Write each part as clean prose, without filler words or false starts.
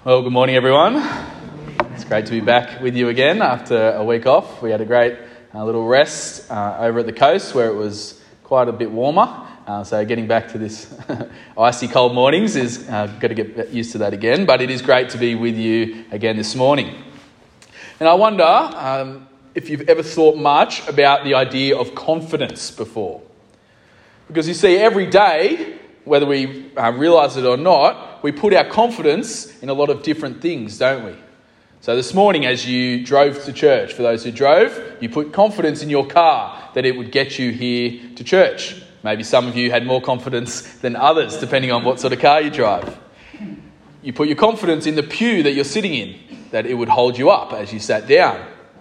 Well, good morning, everyone. It's great to be back with you again after a week off. We had a great little rest over at the coast where it was quite a bit warmer. So getting back to this icy cold mornings is got to get used to that again. But it is great to be with you again this morning. And I wonder if you've ever thought much about the idea of confidence before. Because you see, every day, whether we realise it or not, we put our confidence in a lot of different things, don't we? So this morning, as you drove to church, for those who drove, you put confidence in your car that it would get you here to church. Maybe some of you had more confidence than others, depending on what sort of car you drive. You put your confidence in the pew that you're sitting in, that it would hold you up as you sat down.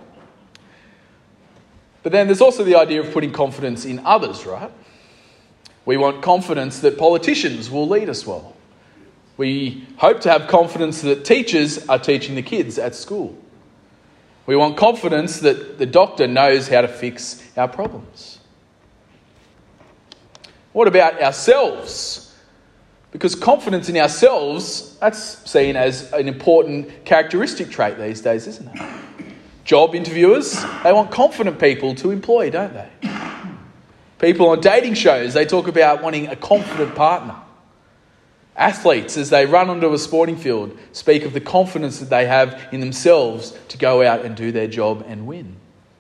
But then there's also the idea of putting confidence in others, right? We want confidence that politicians will lead us well. We hope to have confidence that teachers are teaching the kids at school. We want confidence that the doctor knows how to fix our problems. What about ourselves? Because confidence in ourselves, that's seen as an important characteristic trait these days, isn't it? Job interviewers, they want confident people to employ, don't they? People on dating shows, they talk about wanting a confident partner. Athletes, as they run onto a sporting field, speak of the confidence that they have in themselves to go out and do their job and win.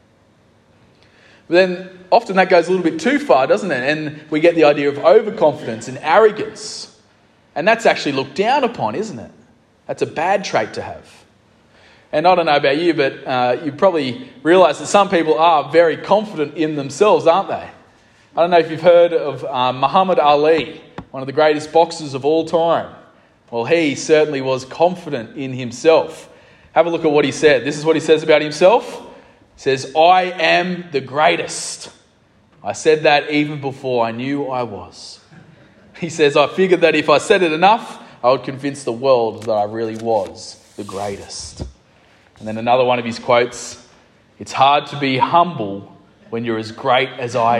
But then often that goes a little bit too far, doesn't it? And we get the idea of overconfidence and arrogance. And that's actually looked down upon, isn't it? That's a bad trait to have. And I don't know about you, but you probably realise that some people are very confident in themselves, aren't they? I don't know if you've heard of Muhammad Ali, one of the greatest boxers of all time. Well, he certainly was confident in himself. Have a look at what he said. This is what he says about himself. He says, "I am the greatest. I said that even before I knew I was." He says, "I figured that if I said it enough, I would convince the world that I really was the greatest." And then another one of his quotes, "It's hard to be humble when you're as great as I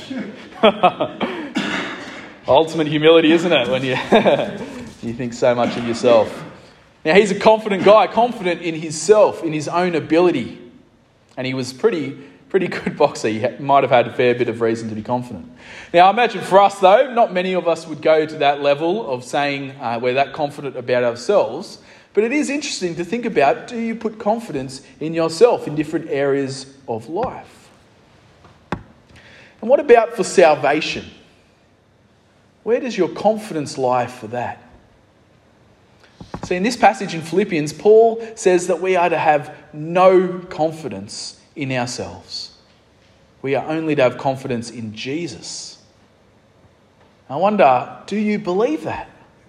am." Ultimate humility, isn't it, when you think so much of yourself. Now, he's a confident guy, confident in himself, in his own ability. And he was pretty good boxer. He might have had a fair bit of reason to be confident. Now, I imagine for us, though, not many of us would go to that level of saying we're that confident about ourselves. But it is interesting to think about, do you put confidence in yourself in different areas of life? And what about for salvation? Where does your confidence lie for that? See, in this passage in Philippians, Paul says that we are to have no confidence in ourselves. We are only to have confidence in Jesus. I wonder, do you believe that?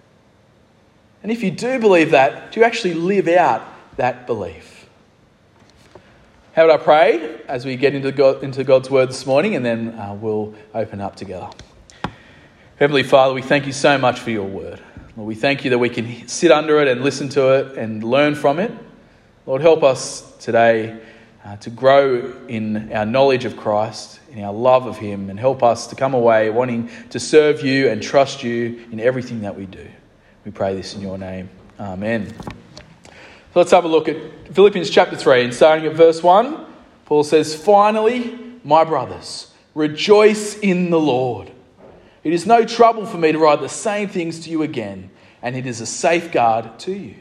And if you do believe that, do you actually live out that belief? How would I pray as we get into God's word this morning, and then we'll open up together. Heavenly Father, we thank you so much for your word. Lord, we thank you that we can sit under it and listen to it and learn from it. Lord, help us today to grow in our knowledge of Christ, in our love of him, and help us to come away wanting to serve you and trust you in everything that we do. We pray this in your name. Amen. So let's have a look at Philippians chapter 3, and starting at verse 1, Paul says, "Finally, my brothers, rejoice in the Lord. It is no trouble for me to write the same things to you again, and it is a safeguard to you."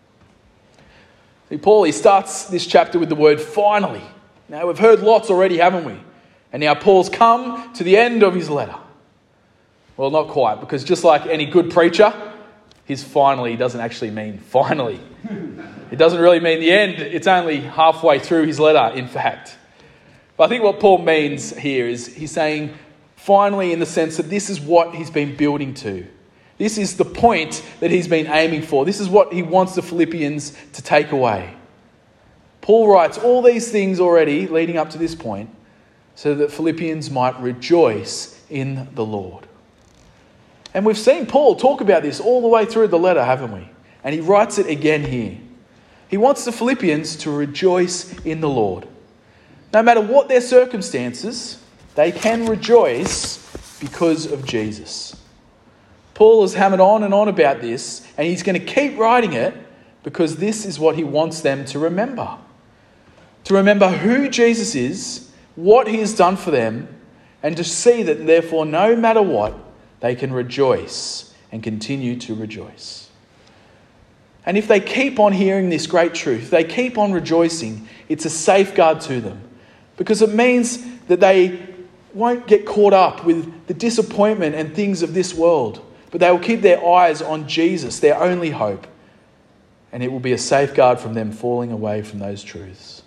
See, Paul, he starts this chapter with the word finally. Now, we've heard lots already, haven't we? And now Paul's come to the end of his letter. Well, not quite, because just like any good preacher, his finally doesn't actually mean finally. It doesn't really mean the end. It's only halfway through his letter, in fact. But I think what Paul means here is he's saying finally in the sense that this is what he's been building to. This is the point that he's been aiming for. This is what he wants the Philippians to take away. Paul writes all these things already leading up to this point so that Philippians might rejoice in the Lord. And we've seen Paul talk about this all the way through the letter, haven't we? And he writes it again here. He wants the Philippians to rejoice in the Lord. No matter what their circumstances, they can rejoice because of Jesus. Paul has hammered on and on about this, and he's going to keep writing it, because this is what he wants them to remember. To remember who Jesus is, what he has done for them, and to see that therefore no matter what, they can rejoice and continue to rejoice. And if they keep on hearing this great truth, they keep on rejoicing, it's a safeguard to them, because it means that they won't get caught up with the disappointment and things of this world, but they will keep their eyes on Jesus, their only hope, and it will be a safeguard from them falling away from those truths.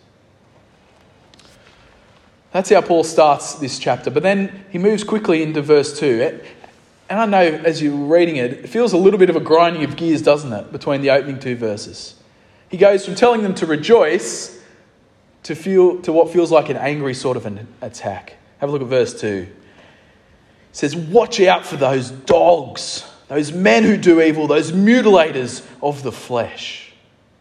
That's how Paul starts this chapter, but then he moves quickly into verse 2. And I know as you're reading it, it feels a little bit of a grinding of gears, doesn't it, between the opening two verses. He goes from telling them to rejoice to what feels like an angry sort of an attack. Have a look at verse 2. It says, "Watch out for those dogs, those men who do evil, those mutilators of the flesh."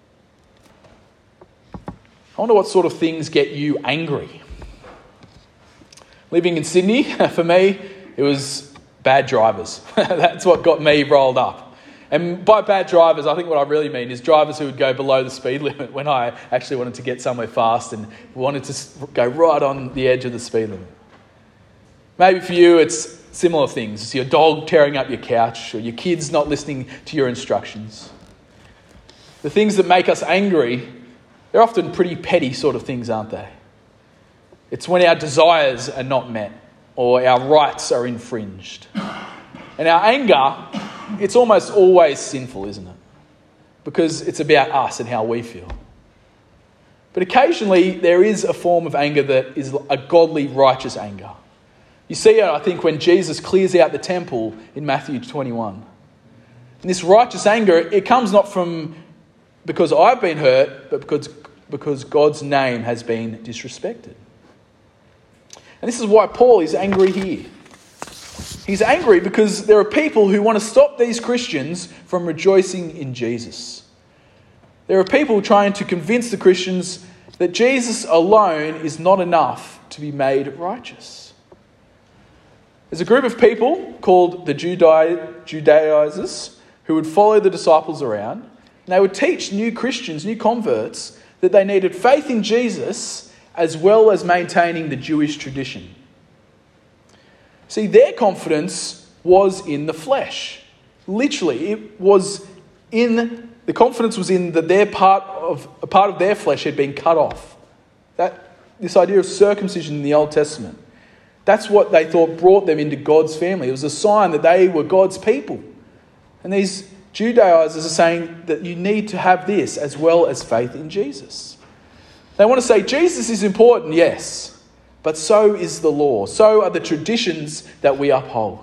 I wonder what sort of things get you angry. Living in Sydney, for me, it was bad drivers. That's what got me rolled up. And by bad drivers, I think what I really mean is drivers who would go below the speed limit when I actually wanted to get somewhere fast and wanted to go right on the edge of the speed limit. Maybe for you it's similar things. It's your dog tearing up your couch or your kids not listening to your instructions. The things that make us angry, they're often pretty petty sort of things, aren't they? It's when our desires are not met or our rights are infringed. And our anger, it's almost always sinful, isn't it? Because it's about us and how we feel. But occasionally there is a form of anger that is a godly, righteous anger. You see it, I think, when Jesus clears out the temple in Matthew 21. And this righteous anger, it comes not from because I've been hurt, but because God's name has been disrespected. And this is why Paul is angry here. He's angry because there are people who want to stop these Christians from rejoicing in Jesus. There are people trying to convince the Christians that Jesus alone is not enough to be made righteous. There's a group of people called the Judaizers who would follow the disciples around, and they would teach new Christians, new converts, that they needed faith in Jesus as well as maintaining the Jewish tradition. See, their confidence was in the flesh. Literally, the confidence was in that a part of their flesh had been cut off. This idea of circumcision in the Old Testament. That's what they thought brought them into God's family. It was a sign that they were God's people. And these Judaizers are saying that you need to have this as well as faith in Jesus. They want to say Jesus is important, yes, but so is the law. So are the traditions that we uphold.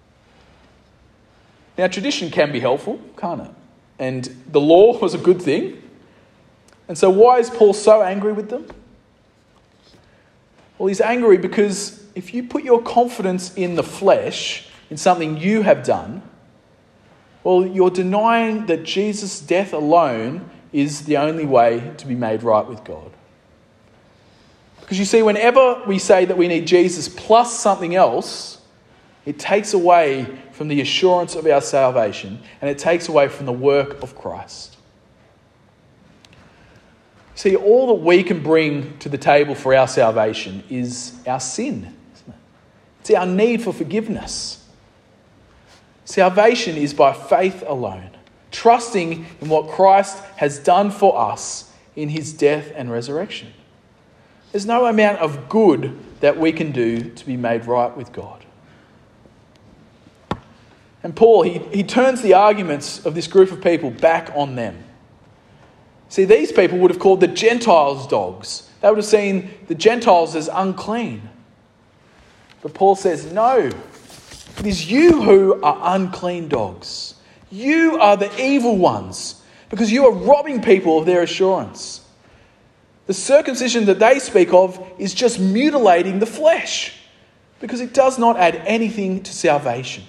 Now, tradition can be helpful, can't it? And the law was a good thing. And so why is Paul so angry with them? Well, he's angry because if you put your confidence in the flesh, in something you have done, well, you're denying that Jesus' death alone is the only way to be made right with God. Because you see, whenever we say that we need Jesus plus something else, it takes away from the assurance of our salvation and it takes away from the work of Christ. See, all that we can bring to the table for our salvation is our sin, isn't it? It's our need for forgiveness. Salvation is by faith alone, trusting in what Christ has done for us in his death and resurrection. There's no amount of good that we can do to be made right with God. And Paul, he turns the arguments of this group of people back on them. See, these people would have called the Gentiles dogs. They would have seen the Gentiles as unclean. But Paul says, no, it is you who are unclean dogs. You are the evil ones because you are robbing people of their assurance. The circumcision that they speak of is just mutilating the flesh because it does not add anything to salvation.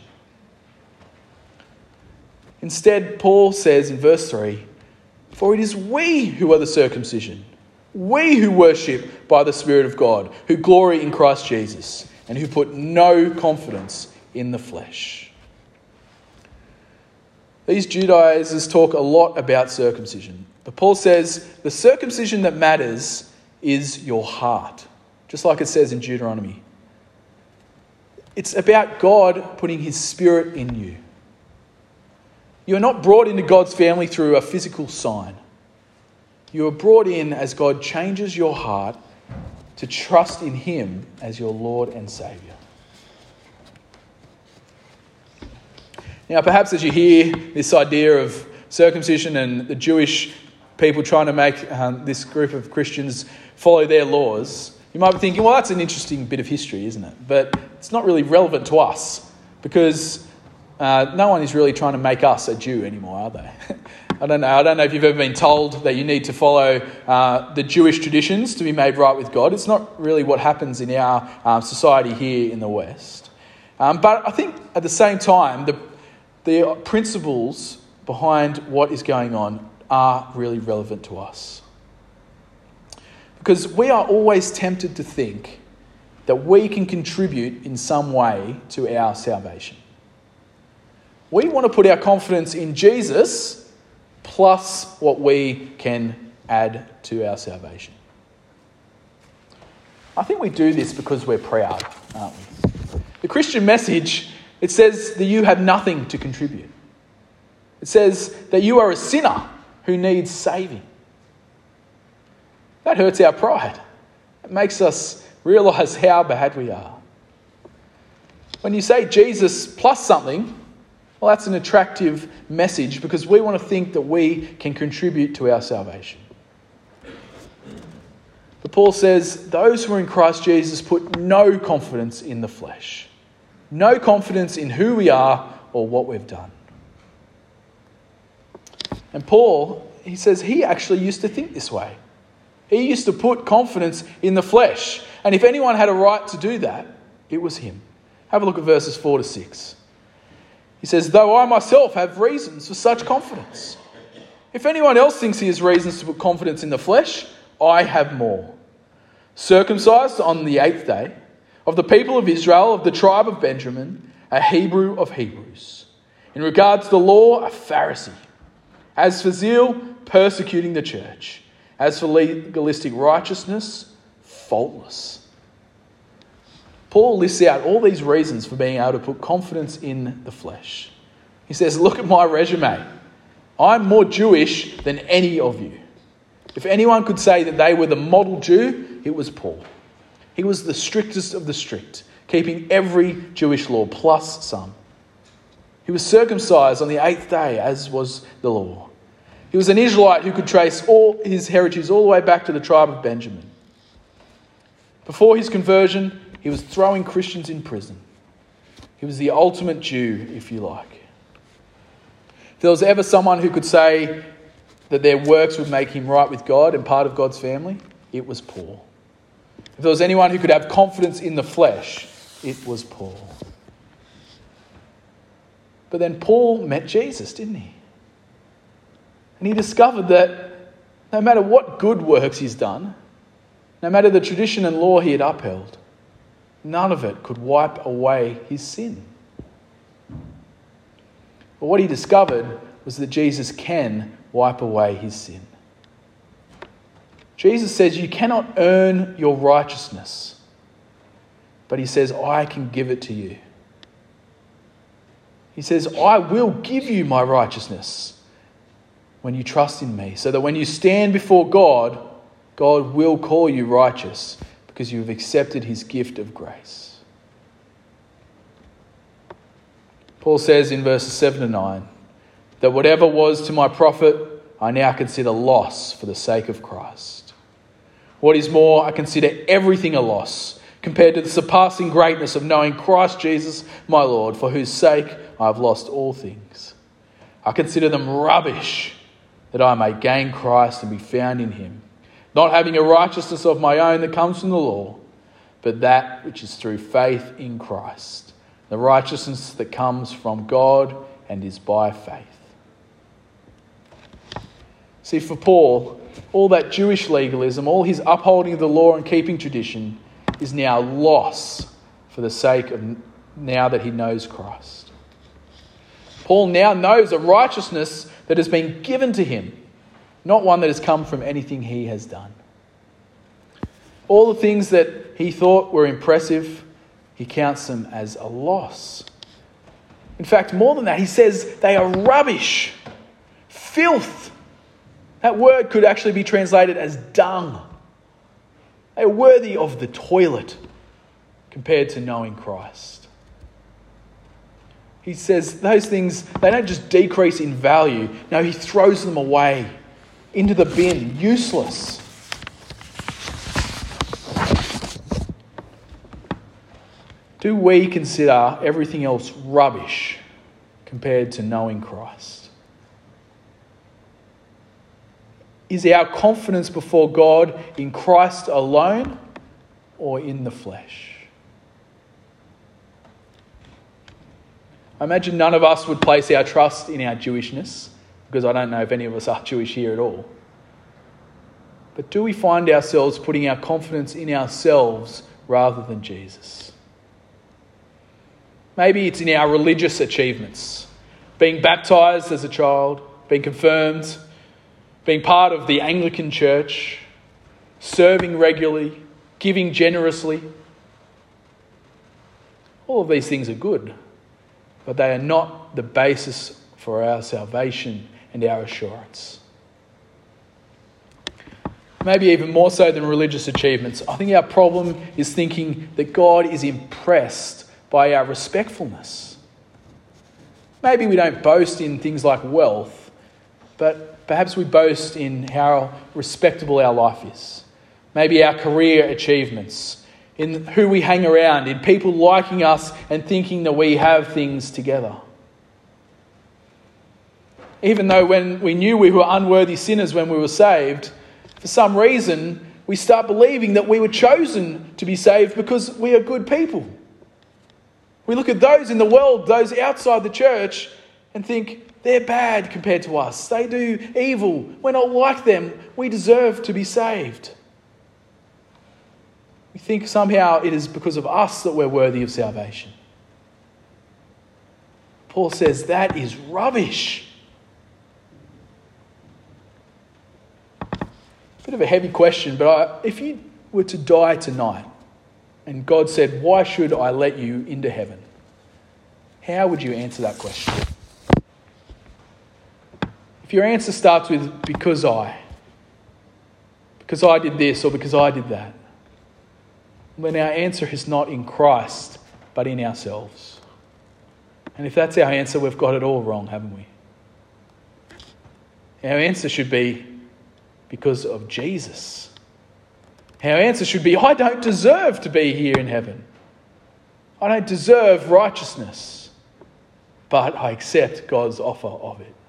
Instead, Paul says in verse 3, "For it is we who are the circumcision, we who worship by the Spirit of God, who glory in Christ Jesus, and who put no confidence in the flesh." these Judaizers talk a lot about circumcision. But Paul says the circumcision that matters is your heart, just like it says in Deuteronomy. It's about God putting his Spirit in you. You are not brought into God's family through a physical sign. You are brought in as God changes your heart to trust in him as your Lord and Saviour. Now, perhaps as you hear this idea of circumcision and the Jewish people trying to make this group of Christians follow their laws, you might be thinking, well, that's an interesting bit of history, isn't it? But it's not really relevant to us because no one is really trying to make us a Jew anymore, are they? I don't know if you've ever been told that you need to follow the Jewish traditions to be made right with God. It's not really what happens in our society here in the West. But I think at the same time, the principles behind what is going on are really relevant to us. Because we are always tempted to think that we can contribute in some way to our salvation. We want to put our confidence in Jesus plus what we can add to our salvation. I think we do this because we're proud, aren't we? The Christian message, it says that you have nothing to contribute. It says that you are a sinner who needs saving. That hurts our pride. It makes us realise how bad we are. When you say Jesus plus something, well, that's an attractive message because we want to think that we can contribute to our salvation. But Paul says those who are in Christ Jesus put no confidence in the flesh. No confidence in who we are or what we've done. And Paul, he says he actually used to think this way. He used to put confidence in the flesh. And if anyone had a right to do that, it was him. Have a look at verses 4 to 6. He says, though I myself have reasons for such confidence. If anyone else thinks he has reasons to put confidence in the flesh, I have more. Circumcised on the 8th day, of the people of Israel, of the tribe of Benjamin, a Hebrew of Hebrews. In regard to the law, a Pharisee. As for zeal, persecuting the church. As for legalistic righteousness, faultless. Paul lists out all these reasons for being able to put confidence in the flesh. He says, look at my resume. I'm more Jewish than any of you. If anyone could say that they were the model Jew, it was Paul. He was the strictest of the strict, keeping every Jewish law plus some. He was circumcised on the 8th day, as was the law. He was an Israelite who could trace all his heritage all the way back to the tribe of Benjamin. Before his conversion, he was throwing Christians in prison. He was the ultimate Jew, if you like. If there was ever someone who could say that their works would make him right with God and part of God's family, it was Paul. If there was anyone who could have confidence in the flesh, it was Paul. But then Paul met Jesus, didn't he? And he discovered that no matter what good works he's done, no matter the tradition and law he had upheld, none of it could wipe away his sin. But what he discovered was that Jesus can wipe away his sin. Jesus says you cannot earn your righteousness, but he says, I can give it to you. He says, I will give you my righteousness when you trust in me, so that when you stand before God, God will call you righteous because you have accepted his gift of grace. Paul says in verses 7 to 9, that whatever was to my profit, I now consider loss for the sake of Christ. What is more, I consider everything a loss compared to the surpassing greatness of knowing Christ Jesus, my Lord, for whose sake I have lost all things. I consider them rubbish, that I may gain Christ and be found in him, not having a righteousness of my own that comes from the law, but that which is through faith in Christ, the righteousness that comes from God and is by faith. See, for Paul, all that Jewish legalism, all his upholding of the law and keeping tradition is now loss for the sake of now that he knows Christ. Paul now knows a righteousness that has been given to him, not one that has come from anything he has done. All the things that he thought were impressive, he counts them as a loss. In fact, more than that, he says they are rubbish, filth. That word could actually be translated as dung. They are worthy of the toilet compared to knowing Christ. He says those things, they don't just decrease in value. No, he throws them away into the bin, useless. Do we consider everything else rubbish compared to knowing Christ? Is our confidence before God in Christ alone or in the flesh? I imagine none of us would place our trust in our Jewishness, because I don't know if any of us are Jewish here at all. But do we find ourselves putting our confidence in ourselves rather than Jesus? Maybe it's in our religious achievements. Being baptised as a child, being confirmed, being part of the Anglican Church, serving regularly, giving generously. All of these things are good, but they are not the basis for our salvation and our assurance. Maybe even more so than religious achievements, I think our problem is thinking that God is impressed by our respectfulness. Maybe we don't boast in things like wealth, but perhaps we boast in how respectable our life is. Maybe our career achievements, in who we hang around, in people liking us and thinking that we have things together. Even though when we knew we were unworthy sinners when we were saved, for some reason we start believing that we were chosen to be saved because we are good people. We look at those in the world, those outside the church, and think they're bad compared to us. They do evil. We're not like them. We deserve to be saved. We think somehow it is because of us that we're worthy of salvation. Paul says that is rubbish. Bit of a heavy question, but if you were to die tonight and God said, "Why should I let you into heaven?" how would you answer that question? If your answer starts with, because I did this or because I did that, then our answer is not in Christ, but in ourselves. And if that's our answer, we've got it all wrong, haven't we? Our answer should be because of Jesus. Our answer should be, I don't deserve to be here in heaven. I don't deserve righteousness, but I accept God's offer of it.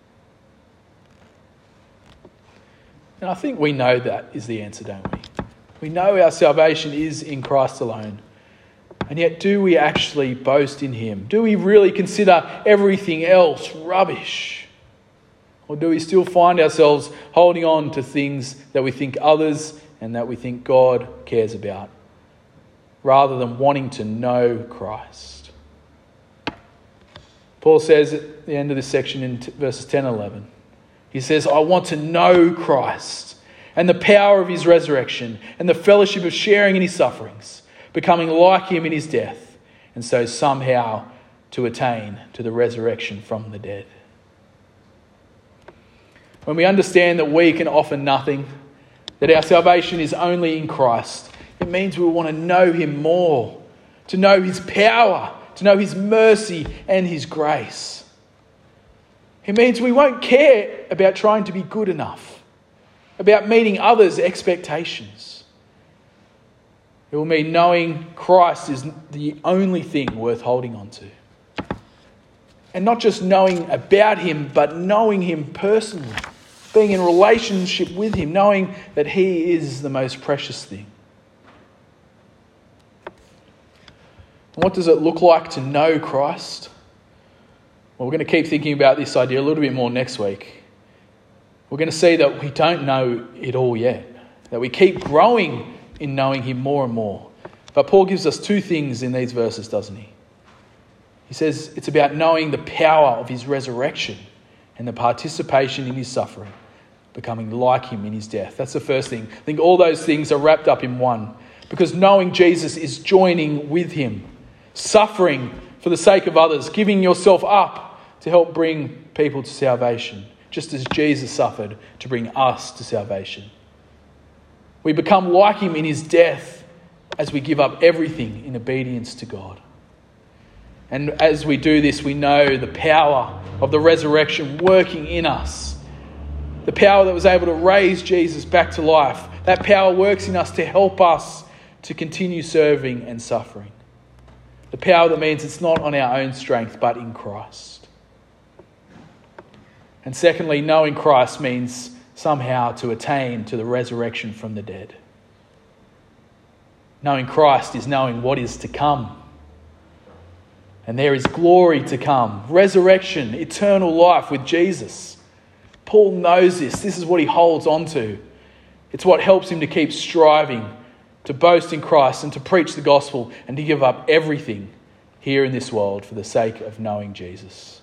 And I think we know that is the answer, don't we? We know our salvation is in Christ alone. And yet, do we actually boast in him? Do we really consider everything else rubbish? Or do we still find ourselves holding on to things that we think others and that we think God cares about, rather than wanting to know Christ? Paul says at the end of this section in verses 10 and 11, he says, I want to know Christ and the power of his resurrection and the fellowship of sharing in his sufferings, becoming like him in his death, and so somehow to attain to the resurrection from the dead. When we understand that we can offer nothing, that our salvation is only in Christ, it means we want to know him more, to know his power, to know his mercy and his grace. It means we won't care about trying to be good enough, about meeting others' expectations. It will mean knowing Christ is the only thing worth holding on to. And not just knowing about him, but knowing him personally, being in relationship with him, knowing that he is the most precious thing. What does it look like to know Christ? Well, we're going to keep thinking about this idea a little bit more next week. We're going to see that we don't know it all yet, that we keep growing in knowing him more and more. But Paul gives us two things in these verses, doesn't he? He says it's about knowing the power of his resurrection and the participation in his suffering, becoming like him in his death. That's the first thing. I think all those things are wrapped up in one, because knowing Jesus is joining with him, suffering for the sake of others, giving yourself up to help bring people to salvation, just as Jesus suffered to bring us to salvation. We become like him in his death as we give up everything in obedience to God. And as we do this, we know the power of the resurrection working in us. The power that was able to raise Jesus back to life. That power works in us to help us to continue serving and suffering. The power that means it's not on our own strength, but in Christ. And secondly, knowing Christ means somehow to attain to the resurrection from the dead. Knowing Christ is knowing what is to come. And there is glory to come. Resurrection, eternal life with Jesus. Paul knows this. This is what he holds on to. It's what helps him to keep striving, to boast in Christ and to preach the gospel and to give up everything here in this world for the sake of knowing Jesus.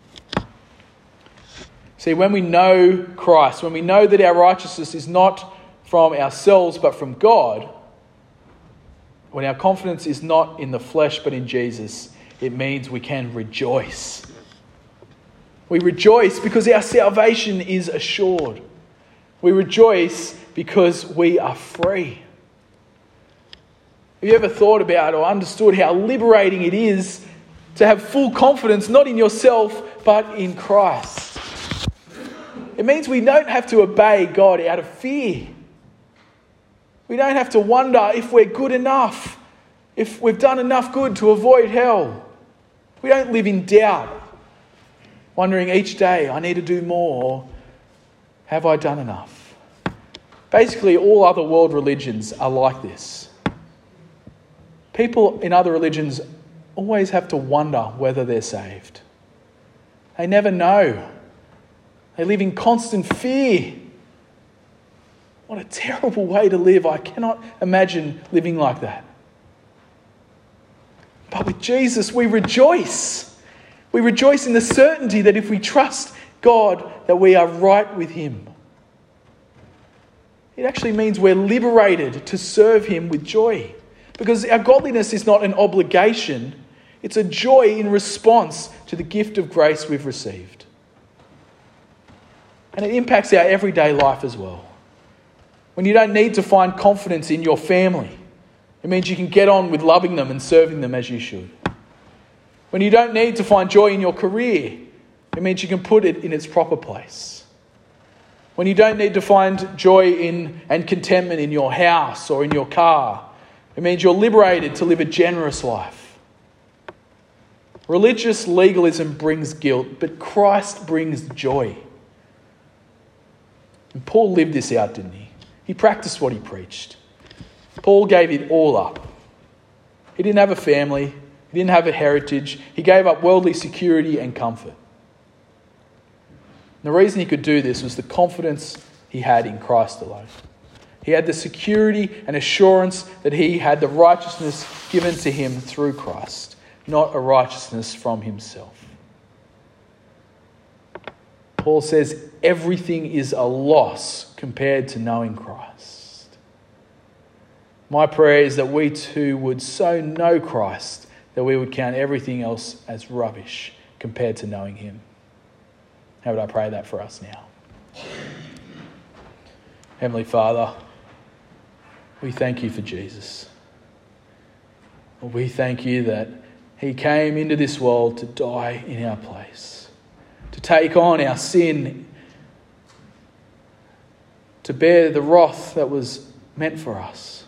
See, when we know Christ, when we know that our righteousness is not from ourselves but from God, when our confidence is not in the flesh but in Jesus, it means we can rejoice. We rejoice because our salvation is assured. We rejoice because we are free. Have you ever thought about or understood how liberating it is to have full confidence not in yourself but in Christ? It means we don't have to obey God out of fear. We don't have to wonder if we're good enough, if we've done enough good to avoid hell. We don't live in doubt, wondering each day, I need to do more, or have I done enough? Basically, all other world religions are like this. People in other religions always have to wonder whether they're saved. They never know. They live in constant fear. What a terrible way to live. I cannot imagine living like that. But with Jesus, we rejoice. We rejoice in the certainty that if we trust God, that we are right with him. It actually means we're liberated to serve him with joy. Because our godliness is not an obligation. It's a joy in response to the gift of grace we've received. And it impacts our everyday life as well. When you don't need to find confidence in your family, it means you can get on with loving them and serving them as you should. When you don't need to find joy in your career, it means you can put it in its proper place. When you don't need to find joy in and contentment in your house or in your car, it means you're liberated to live a generous life. Religious legalism brings guilt, but Christ brings joy. And Paul lived this out, didn't he? He practiced what he preached. Paul gave it all up. He didn't have a family. He didn't have a heritage. He gave up worldly security and comfort. And the reason he could do this was the confidence he had in Christ alone. He had the security and assurance that he had the righteousness given to him through Christ, not a righteousness from himself. Paul says everything is a loss compared to knowing Christ. My prayer is that we too would so know Christ that we would count everything else as rubbish compared to knowing him. How would I pray that for us now? Heavenly Father, we thank you for Jesus. We thank you that he came into this world to die in our place, to take on our sin, to bear the wrath that was meant for us.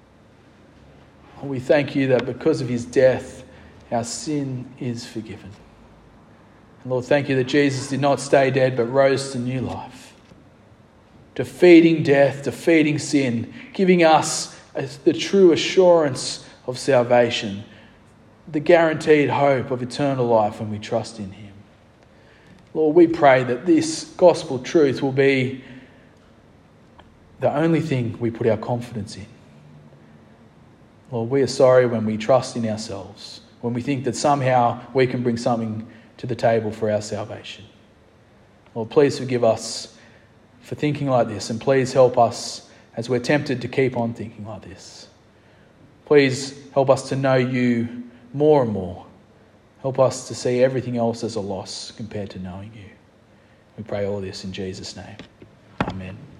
We thank you that because of his death, our sin is forgiven. And Lord, thank you that Jesus did not stay dead, but rose to new life, defeating death, defeating sin, giving us the true assurance of salvation, the guaranteed hope of eternal life when we trust in him. Lord, we pray that this gospel truth will be the only thing we put our confidence in. Lord, we are sorry when we trust in ourselves, when we think that somehow we can bring something to the table for our salvation. Lord, please forgive us for thinking like this, and please help us as we're tempted to keep on thinking like this. Please help us to know you more and more. Help us to see everything else as a loss compared to knowing you. We pray all this in Jesus' name. Amen.